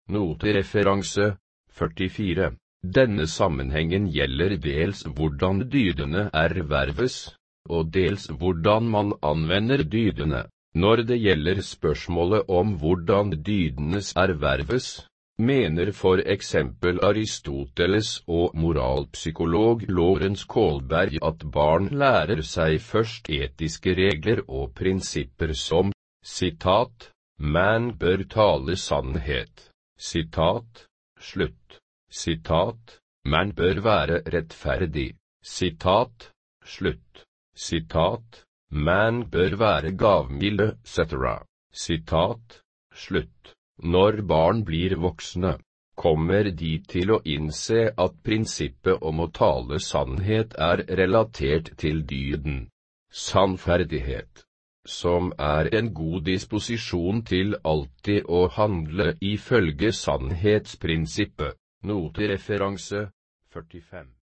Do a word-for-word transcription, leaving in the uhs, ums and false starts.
Notereferanse førtifire. Denne sammenhengen gjelder dels hvordan dydene erverves, og dels hvordan man anvender dydene. Når det gjelder spørsmålet om hvordan dydenes erverves, mener for eksempel Aristoteles og moralpsykolog Lawrence Kohlberg at barn lærer seg først etiske regler og prinsipper som, sitat, «Man bør tale sannhet», sitat, slutt, sitat, «Man bør være rettferdig», sitat, slutt, sitat, «Man bør være gavmild, et cetera» Sitat, slutt. Når barn blir voksne, kommer de til å innse at prinsippet om å tale sannhet er relatert til dyden, sannferdighet, som er en god disposisjon til alltid å handle ifølge sannhetsprinsippet. Notereferanse førtifem.